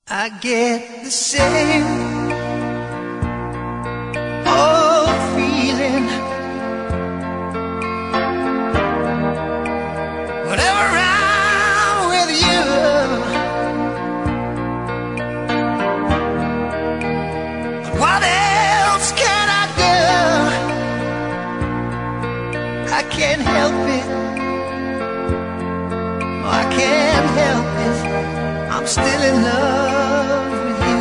I get the same old feeling whenever I'm with you. What else can I do? I can't help it. No, I can't help it. I'm still in love with you.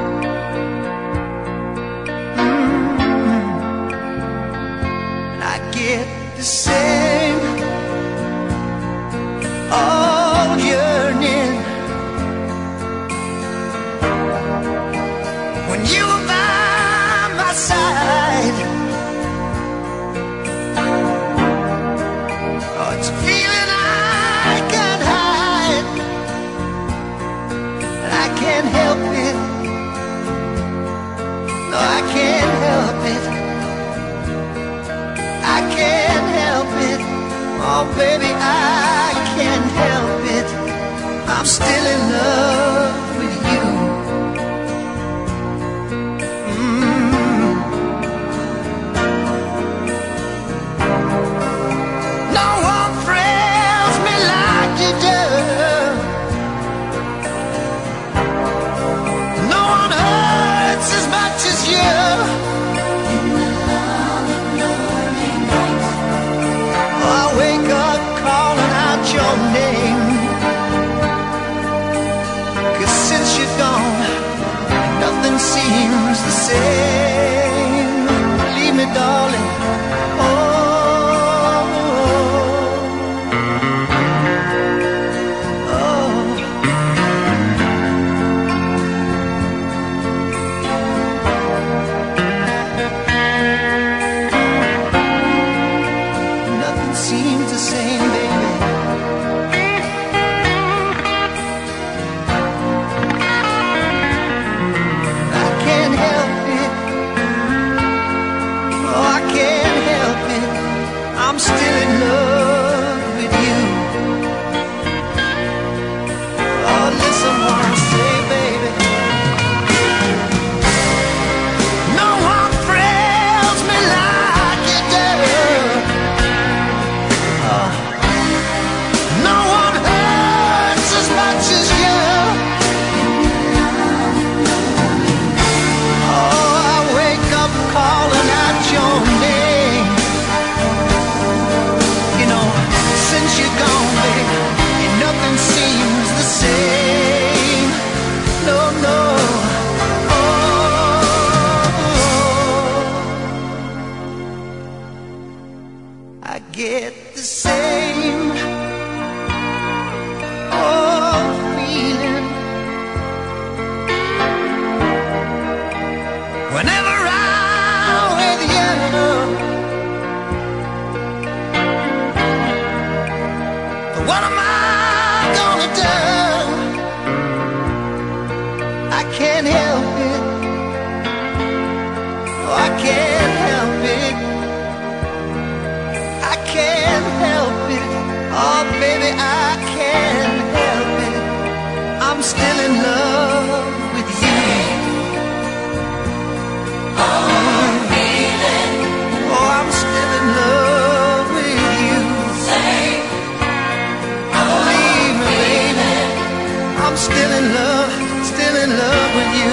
And I get the same old yearning when you were by my side. Oh, it's a feeling I can't hide. I can't help it. No, I can't help it. I can't help it. Oh, baby, I can't help it. I'm still in love with you. No one thrills me like you do. As much as you. In the long and lonely night, oh, I wake up calling out your name. 'Cause since you're gone, nothing seems the same. Believe me, darling. Seems the same, baby. I can't help it. Oh, I can't help it. I'm still in love with you. Oh, listen what I say, baby. No one thrills me like you do. No one hurts as much as you. Oh, I wake up calling out your name. You know, since you're gone, baby, and nothing seems the same. No, no. Oh, I get the same old feeling whenever I'm with you. But what am I gonna do? I can't help it. Oh, I can't help it. I can't help it. Oh, baby, I can't help it. I'm still in love with you. Oh, I'm still in love with you. Believe me, baby, I'm still in love with you.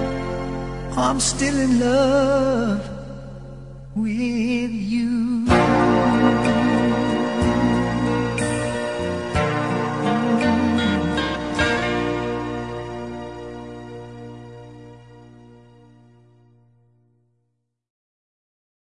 I'm still in love with you.